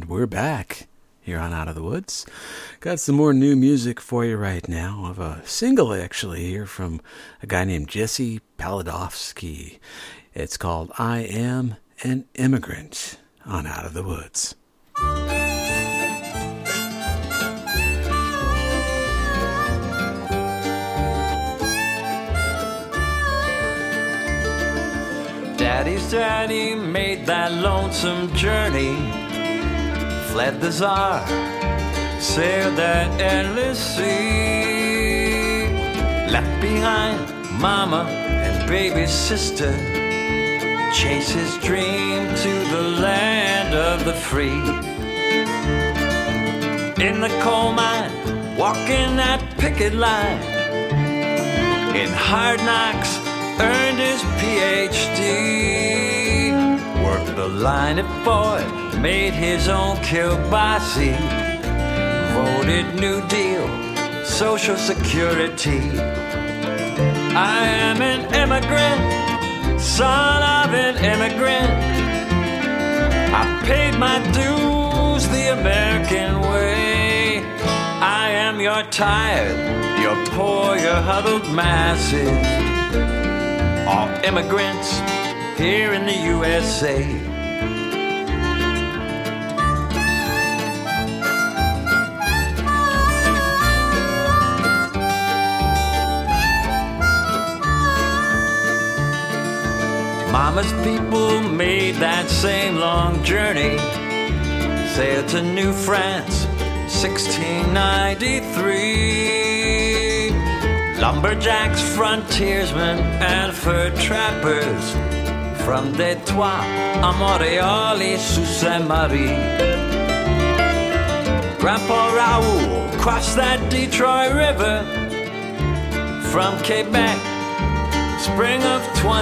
We're back here on Out of the Woods. Got some more new music for you right now, of a single actually here from a guy named Jesse Paladovsky. It's called I Am an Immigrant on Out of the Woods. Daddy's daddy made that lonesome journey, fled the Tsar, sailed that endless sea, left behind mama and baby sister, chased his dream to the land of the free. In the coal mine, walking that picket line, in hard knocks, earned his PhD, worked the line at Ford, made his own kielbasi, voted New Deal, Social Security. I am an immigrant, son of an immigrant. I paid my dues the American way. I am your tired, your poor, your huddled masses, all immigrants here in the USA. Mama's people made that same long journey, sailed to New France, 1693. Lumberjacks, frontiersmen, and fur trappers, from Detroit à Montréal et Sault Ste. Marie. Grandpa Raoul crossed that Detroit River, from Quebec, spring of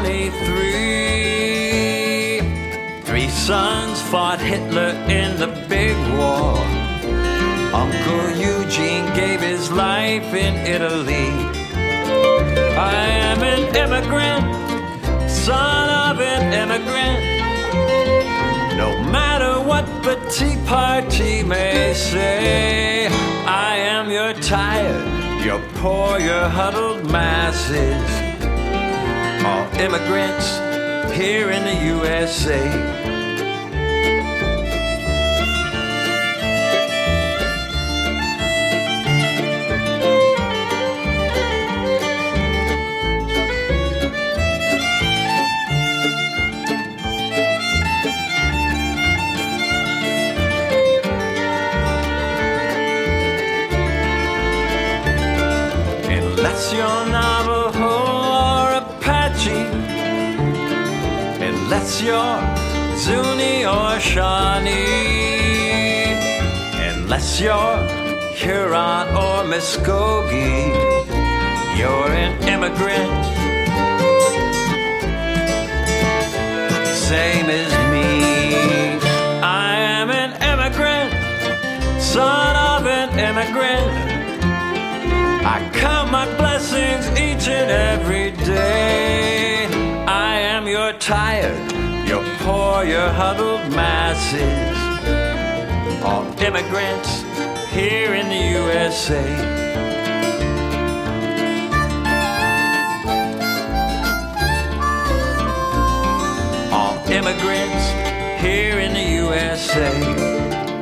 23. 3 sons fought Hitler in the big war. Uncle Eugene gave his life in Italy. I am an immigrant, son of an immigrant. No matter what the Tea Party may say, I am your tired, your poor, your huddled masses, all immigrants here in the USA. Unless you're Navajo or Apache, unless you're Zuni or Shawnee, unless you're Huron or Muskogee, you're an immigrant, same as me. I am an immigrant, son of an immigrant. I count my blessings each and every day. I am your tired, your poor, your huddled masses, all immigrants here in the USA. All immigrants here in the USA.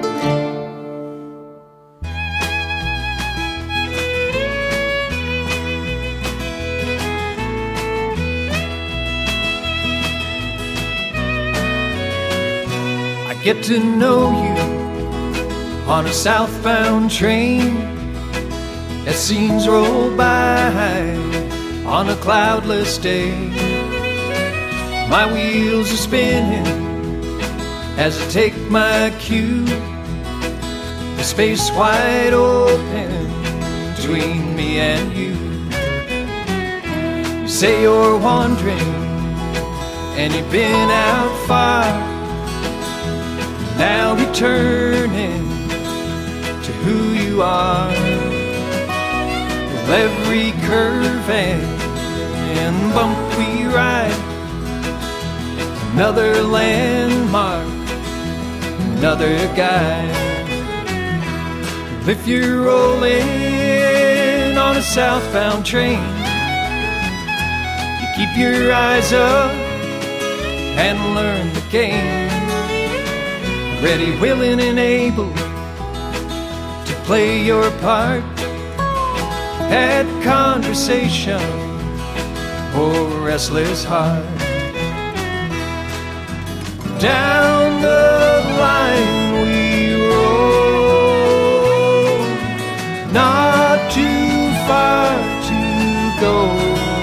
Get to know you on a southbound train as scenes roll by on a cloudless day. My wheels are spinning as I take my cue. The space wide open between me and you. You say you're wandering and you've been out far, now returning to who you are. With every curve and bump we ride, another landmark, another guy. If you're rolling on a southbound train, you keep your eyes up and learn the game. Ready, willing, and able to play your part. Had conversation or restless heart. Down the line we roll, not too far to go.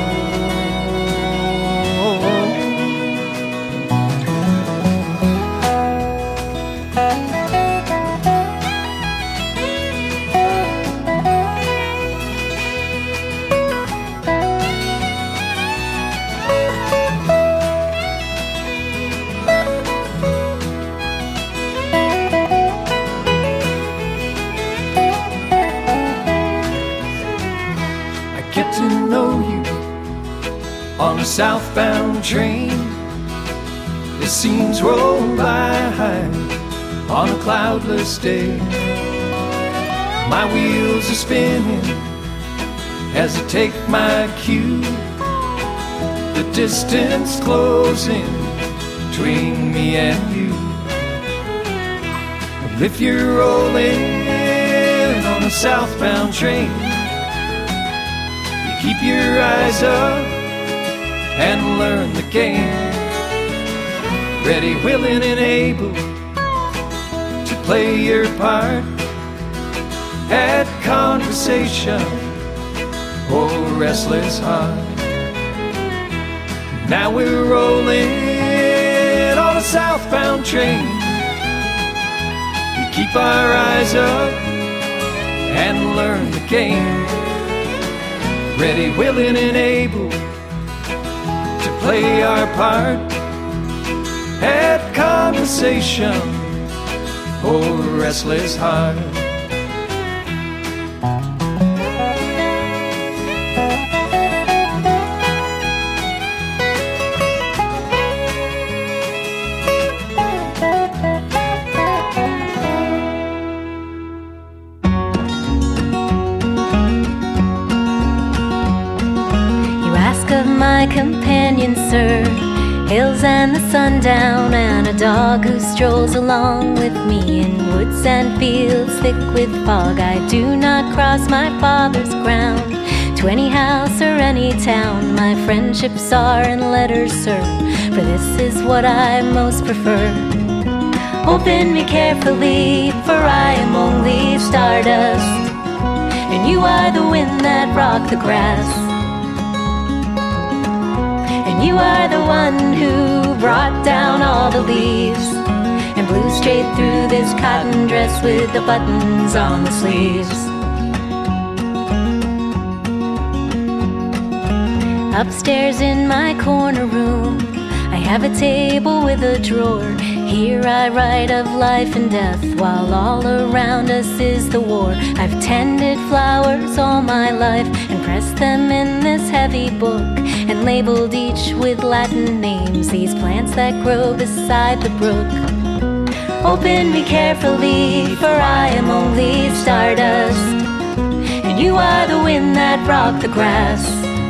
On a southbound train, the scenes roll by on a cloudless day. My wheels are spinning as I take my cue. The distance closing between me and you. Well, if you're rolling on a southbound train, you keep your eyes up and learn the game. Ready, willing, and able to play your part. Had conversation or restless heart. Now we're rolling on a southbound train. We keep our eyes up and learn the game. Ready, willing, and able play our part. Had conversation or restless heart. You ask of my companion, sir, hills and the sundown, and a dog who strolls along with me in woods and fields thick with fog. I do not cross my father's ground to any house or any town. My friendships are in letters, sir, for this is what I most prefer. Open me carefully, for I am only stardust, and you are the wind that rocked the grass. You are the one who brought down all the leaves and blew straight through this cotton dress with the buttons on the sleeves. Upstairs in my corner room, I have a table with a drawer. Here I write of life and death, while all around us is the war. I've tended flowers all my life and pressed them in this heavy book, and labeled each with Latin names, these plants that grow beside the brook. Open me carefully, for I am only stardust, and you are the wind that rocked the grass.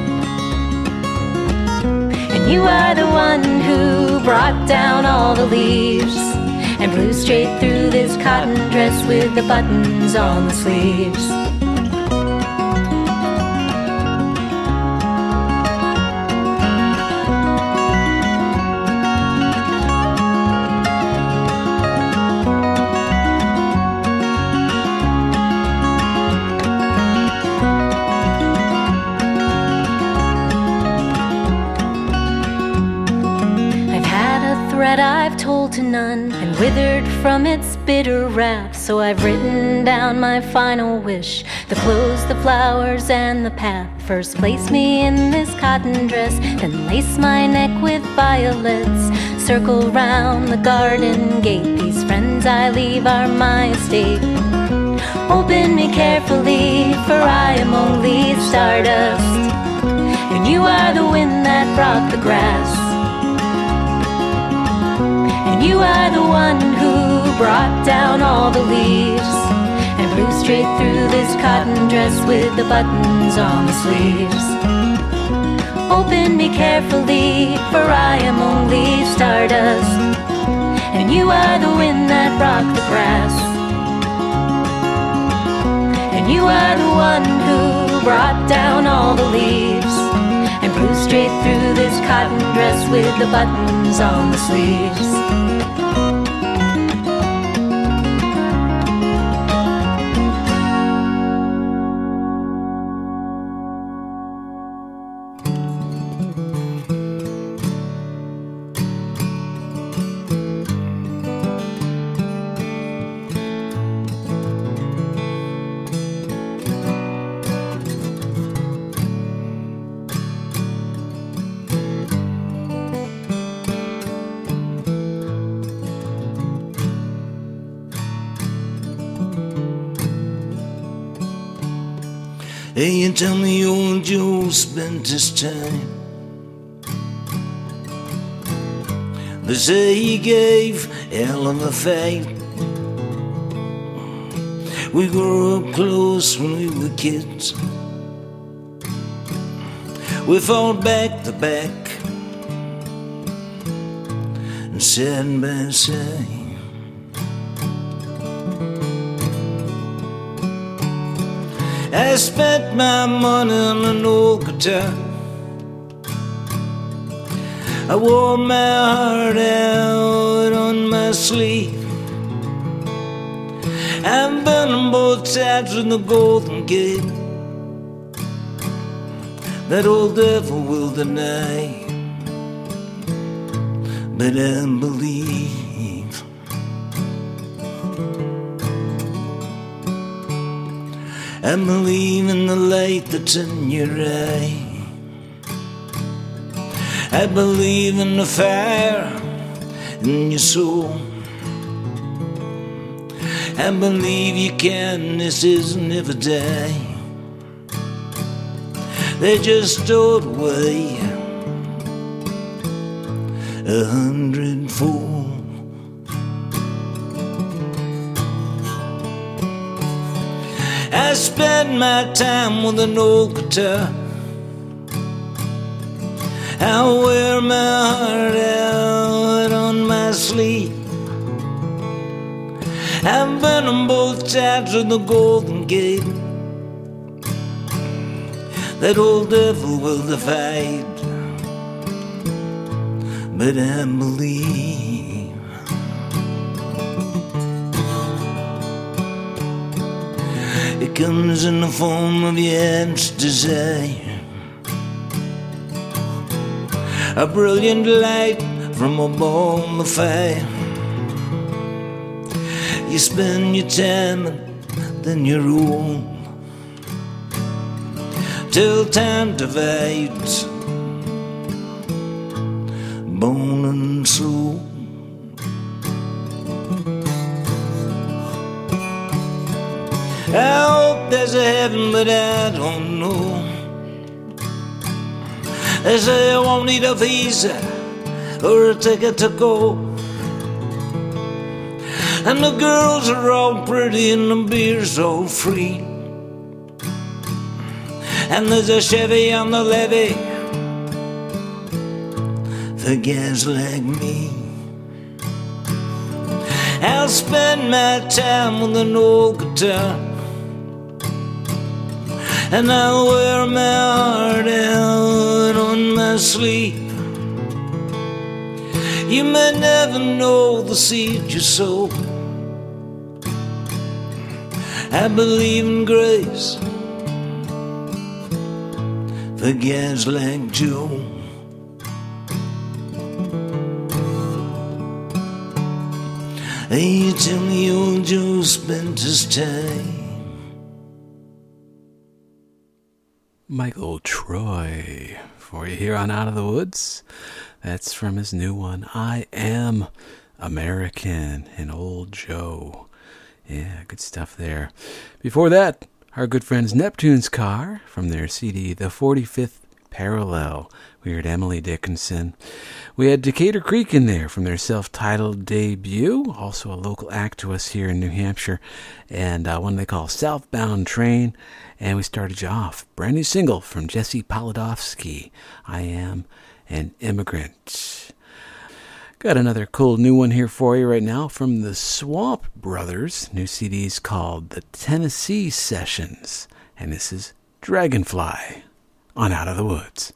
And you are the one who brought down all the leaves and blew straight through this cotton dress with the buttons on the sleeves. I've told to none, and withered from its bitter wrath. So I've written down my final wish, the clothes, the flowers, and the path. First place me in this cotton dress, then lace my neck with violets. Circle round the garden gate, these friends I leave are my estate. Open me carefully, for I am only stardust, and you are the wind that rocked the grass. And you are the one who brought down all the leaves and blew straight through this cotton dress with the buttons on the sleeves. Open me carefully, for I am only stardust, and you are the wind that rocked the grass. And you are the one who brought down all the leaves and blew straight through this cotton dress with the buttons on the sleeves. Hey, you tell me old Joe spent his time. They say he gave hell of a fight. We grew up close when we were kids. We fought back to back and side by side. I spent my money on an old guitar. I wore my heart out on my sleeve. I've been on both sides of the Golden Gate. That old devil will deny, but I believe. I believe in the light that's in your eye. I believe in the fire in your soul. I believe you can, this is never die. They just stowed away 100-fold. I spend my time with an old guitar. I wear my heart out on my sleeve. I've been on both sides of the Golden Gate. That old devil will divide, but I believe. It comes in the form of your heart's desire, a brilliant light from a ball of fire. You spend your time and then you're old, till time divides bone and soul. I hope there's a heaven, but I don't know. They say I won't need a visa or a ticket to go, and the girls are all pretty and the beer's all free, and there's a Chevy on the levee for guys like me. I'll spend my time with an old guitar, and I'll wear my heart out on my sleeve. You may never know the seed you sow. I believe in grace for guys like Joe. Hey, you tell me old Joe spent his time. Michael Troy for you here on Out of the Woods. That's from his new one, I Am American, and Old Joe. Yeah, good stuff there. Before that, our good friends Neptune's Car from their CD, The 45th Parallel. We heard Emily Dickinson. We had Decatur Creek in there from their self-titled debut, also a local act to us here in New Hampshire, and one they call Southbound Train. And we started you off, brand new single from Jesse Palidofsky, I Am an Immigrant. Got another cool new one here for you right now from the Swamp Brothers. New CD's called The Tennessee Sessions, and this is Dragonfly on Out of the Woods.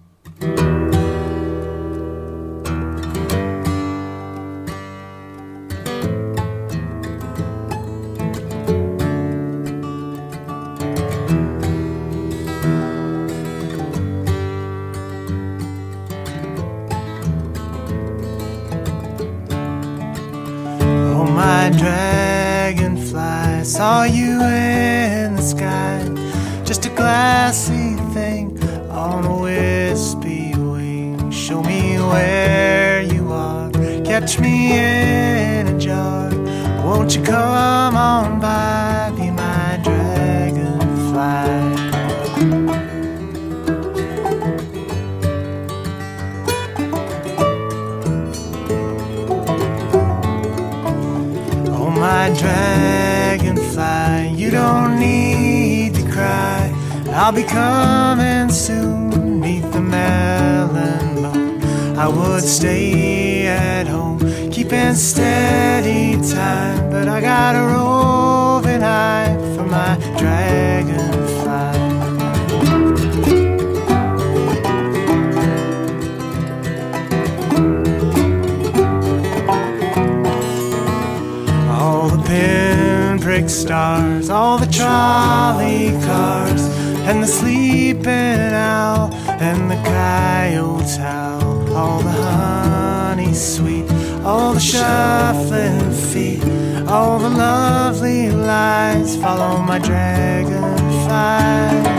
Oh, my dragonfly, saw you in the sky, just a glassy thing on a wispy wing. Show me where you are, catch me in a jar. Won't you come on by, be my dragonfly? Oh, my dragonfly, you don't need to cry. I'll be coming soon, neath the melon moon. I would stay at home, keeping steady time, but I got a roving eye for my dragonfly. All the pinprick stars, all the trolley cars, and the sleeping owl, and the coyotes howl, all the honey sweet, all the shuffling feet, all the lovely lights follow my dragonfly.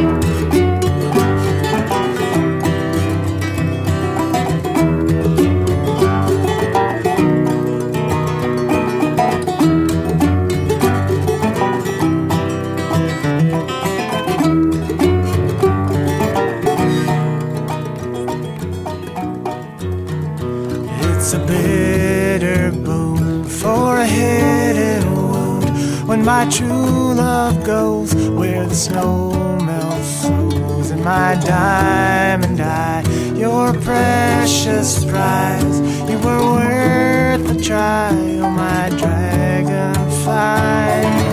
It's a bitter boon for a hidden wound, when my true love goes where the snow melts flows. And my diamond eye, your precious prize, you were worth a try, oh my dragonfly.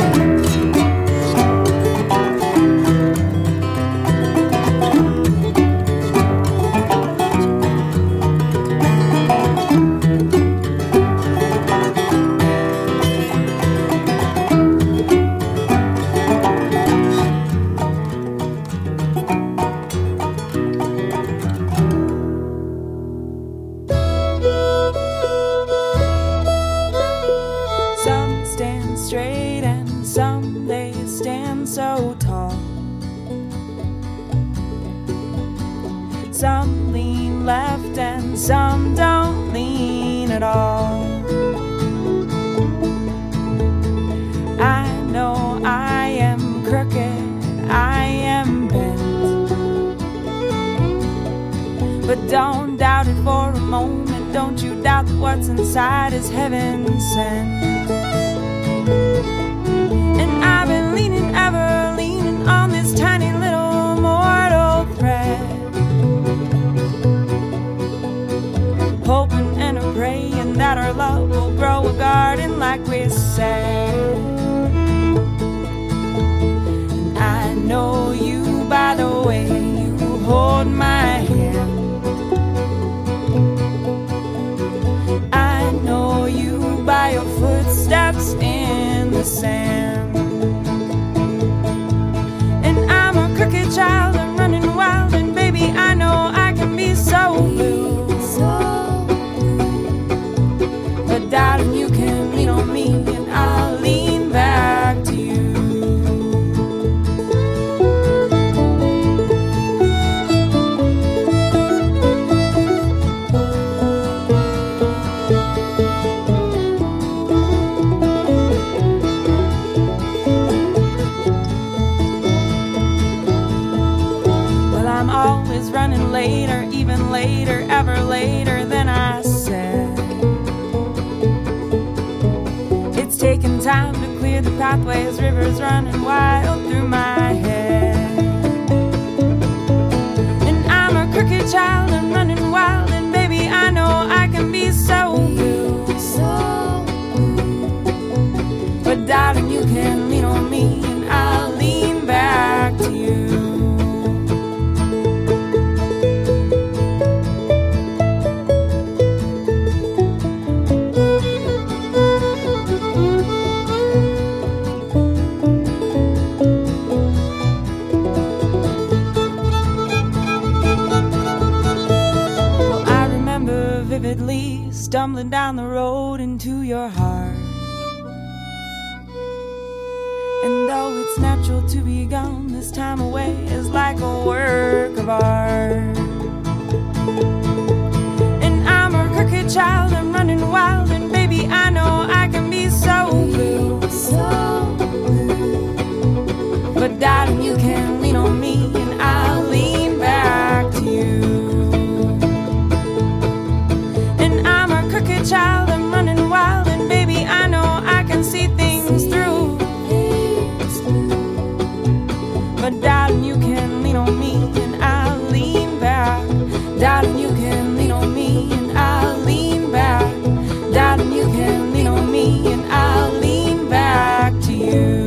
Some lean left and some don't lean at all. I know I am crooked, I am bent, but don't doubt it for a moment. Don't you doubt that what's inside is heaven sent. And I've been leaning, ever leaning on this tiny little mortal thread, hoping and a praying that our love will grow a garden like we said. And I know you by the way you hold my hand. I know you by your footsteps in the sand. And I'm a crooked child, I'm running wild, and baby I know I can be so blue. But darling, you can lean on me and I'll lean back to you. later than I said. It's taken time to clear the pathways, rivers running wild through my head. And I'm a crooked child and running wild, and baby, I know I can be so blue. But darling, you can lean on me and I'll lean back to you. Well, I remember vividly stumbling down the road into your heart. And though it's natural to be gone, this time away is like a work of art. And I'm a crooked child, I'm running wild, and baby, I know I can be so blue. But darling, you can lean on me and I'll lean back to you. And I'm a crooked child, I'm running wild, and baby, I know I can see things through. But darling, you can lean on me and I'll lean back. Darling, you can lean on me and I'll lean back. Darling, you can lean on me and I'll lean back to you.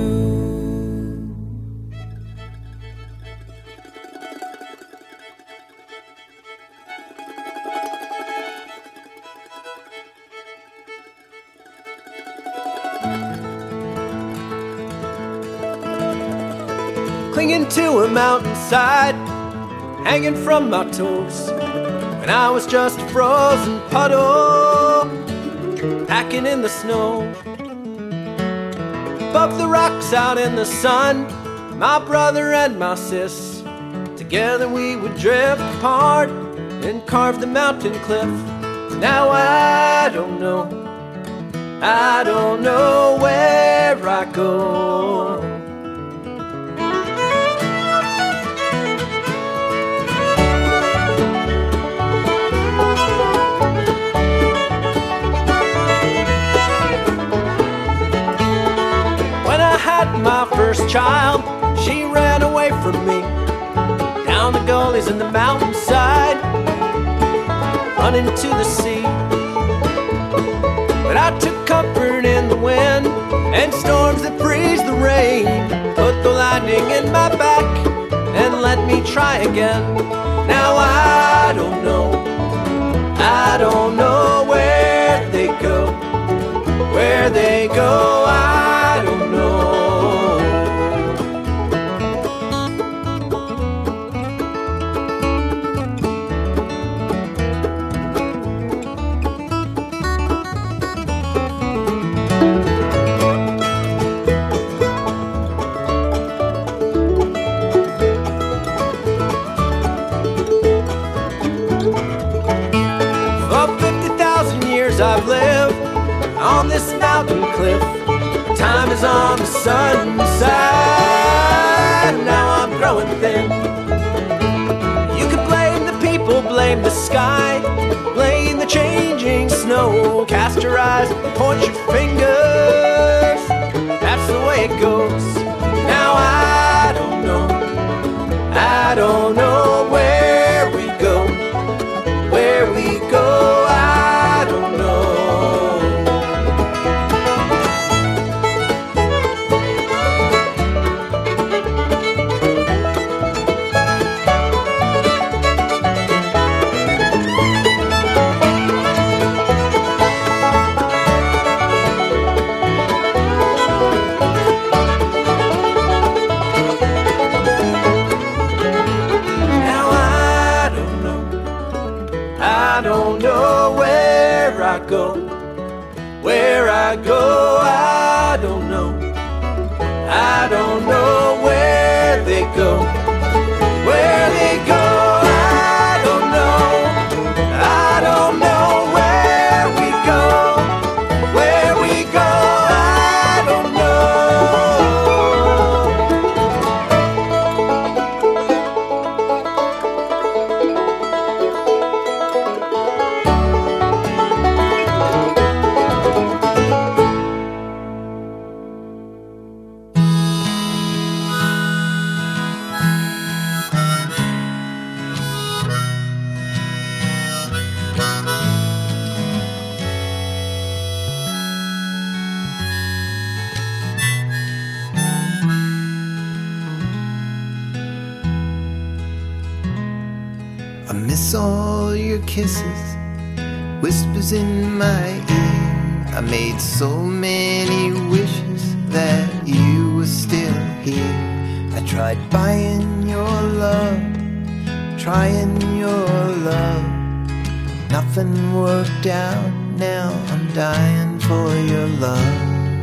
Clinging to a mountainside, hanging from my toes, when I was just a frozen puddle, packing in the snow. Above the rocks out in the sun, my brother and my sis, together we would drift apart and carve the mountain cliff. Now I don't know where I go. My first child, she ran away from me, down the gullies in the mountainside, running to the sea. But I took comfort in the wind and storms that freeze the rain, put the lightning in my back and let me try again. Now I don't know where they go, where they go, I don't know. I've lived on this mountain cliff. Time is on the sun's side. Now I'm growing thin. You can blame the people, blame the sky, blame the changing snow. Cast your eyes, point your fingers. That's the way it goes. Now I don't know where we go, where we go. Where I go, I don't know. I don't know where they go, where they go. I don't know where we go, where we go. I don't know. miss all your kisses, whispers in my ear. I made so many wishes that you were still here. I tried buying your love, trying your love. Nothing worked out, now I'm dying for your love.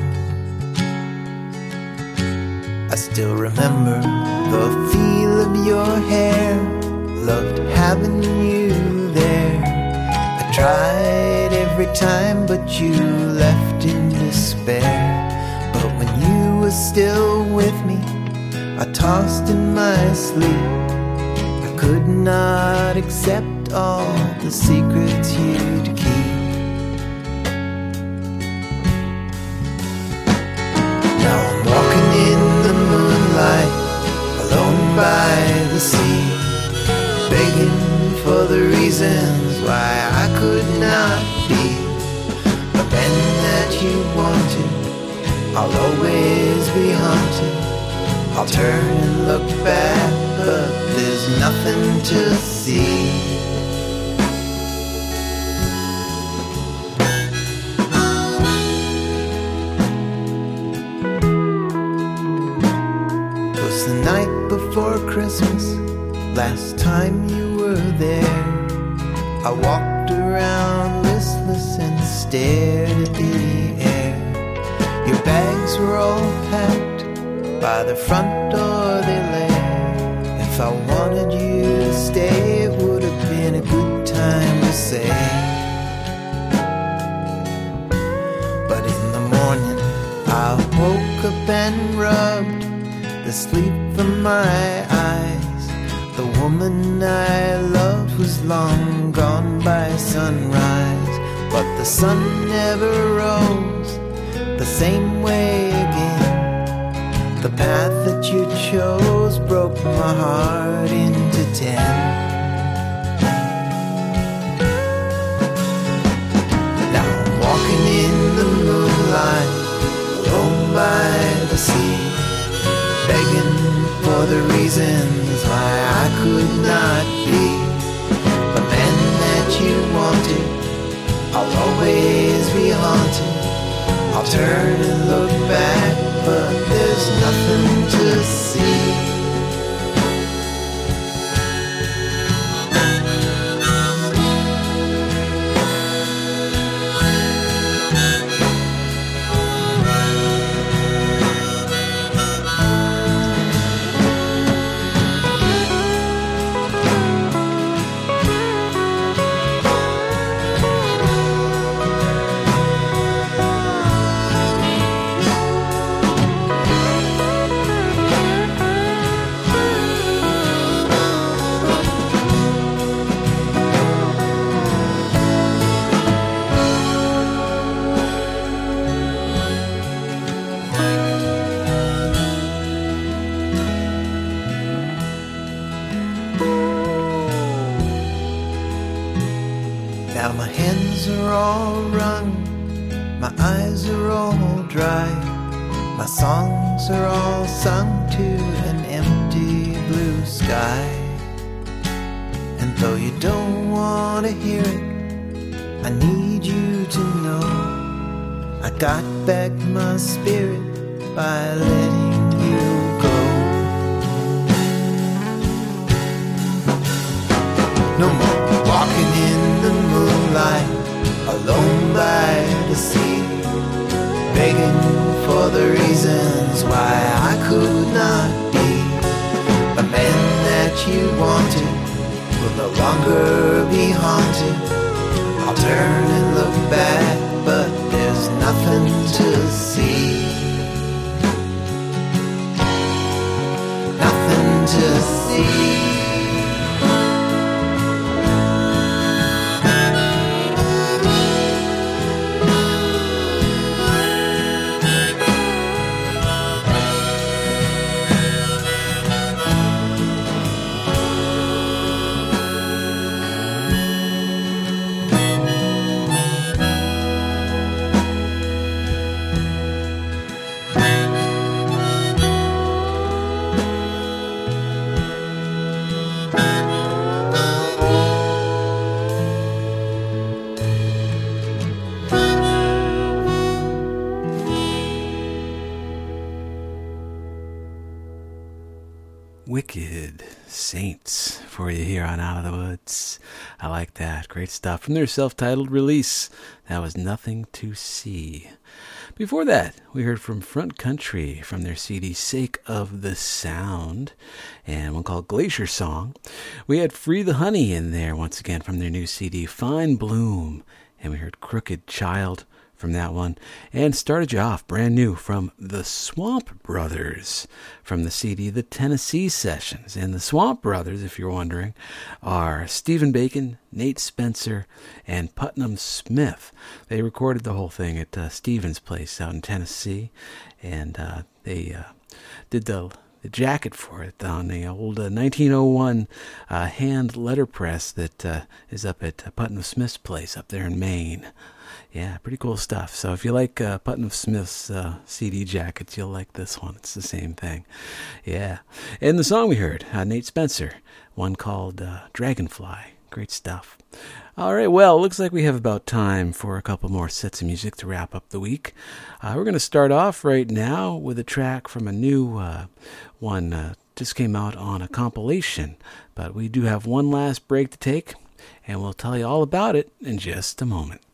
I still remember the feel of your hair, loved having you there. I tried every time, but you left in despair. But when you were still with me, I tossed in my sleep. I could not accept all the secrets you'd keep. Now I'm walking in the moonlight, alone by the sea, begging for the reasons why I could not be the man that you wanted. I'll always be haunted. I'll turn and look back, but there's nothing to see. It was the night before Christmas, last time you were there. I walked around listless and stared at the air. Your bags were all packed, by the front door they lay. If I wanted you to stay, it would have been a good time to say. But in the morning I woke up and rubbed the sleep from my eyes. The woman I loved was long gone by sunrise, but the sun never rose the same way again. The path that you chose broke my heart into 10. Now I'm walking in the moonlight, alone by the sea, begging for the reasons why I could not be the man that you wanted. I'll always be haunted. I'll turn and look back, but there's nothing to see. Now my hands are all wrung, my eyes are all dry, my songs are all sung to an empty blue sky. And though you don't want to hear it, I need you to know I got back my spirit by letting you go. No more walking in the moonlight, alone by the sea, begging for the reasons why I could not be the man that you wanted. Will no longer be haunted. I'll turn and look back, but there's nothing to see. Nothing to see. Wicked Saints for you here on Out of the Woods. I like that. Great stuff. From their self-titled release, that was Nothing to See. Before that, we heard from Front Country from their CD Sake of the Sound, and one called Glacier Song. We had Free the Honey in there once again from their new CD Fine Bloom, and we heard Crooked Child from that one, and started you off brand new from the Swamp Brothers from the CD The Tennessee Sessions. And the Swamp Brothers, if you're wondering, are Stephen Bacon, Nate Spencer, and Putnam Smith. They recorded the whole thing at Stephen's place out in Tennessee, and they did the jacket for it on the old 1901 hand letterpress that is up at Putnam Smith's place up there in Maine. Yeah, pretty cool stuff. So if you like Putnam Smith's CD jackets, you'll like this one. It's the same thing. Yeah. And the song we heard, Nate Spencer, one called Dragonfly. Great stuff. All right, well, looks like we have about time for a couple more sets of music to wrap up the week. We're going to start off right now with a track from a new one. Just came out on a compilation, but we do have one last break to take, and we'll tell you all about it in just a moment.